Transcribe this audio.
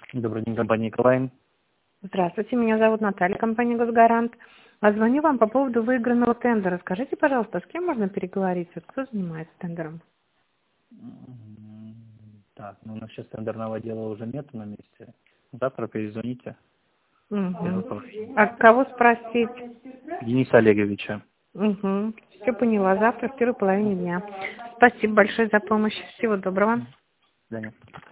Добрый день, компания «Эколайн». Здравствуйте, меня зовут Наталья, компания «Госгарант». Звоню вам по поводу выигранного тендера. Скажите, пожалуйста, с кем можно переговорить? Вот кто занимается тендером? Так, ну у нас сейчас тендерного дела уже нету на месте. Завтра перезвоните. Я Угу. запрошу. А кого спросить? Дениса Олеговича. Угу. Все поняла. Завтра в первой половине дня. Спасибо большое за помощь. Всего доброго. До свидания.